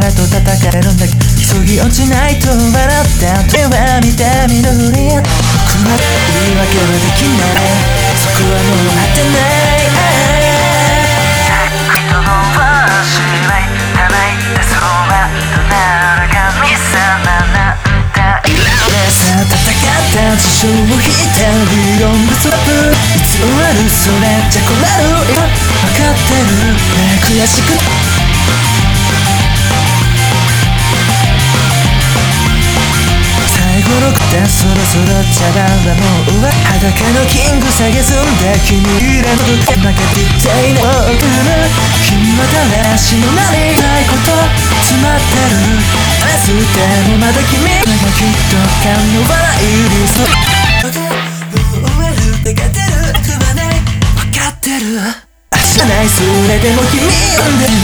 はと戦えるんだ。急ぎ落ちないと笑った手は見てみるふり。僕は言い訳はできない、そこはもう合ってない。人の芝居たまいたそばとなる神様なんだ。さあ戦った事象を引いた理論がストップ。いつ終わるそれじゃ困るよ、分かってるね、悔しく最後の答そろそろ茶番はもう終わり。裸のキング下げすんだ君らの負けていたいのを生む。君は誰しもなりたいこと詰まってるはずでもまだ君がきっと感の笑いにそうもう終わる手が出る悪はない分かってる。明日ないそれでも君呼んで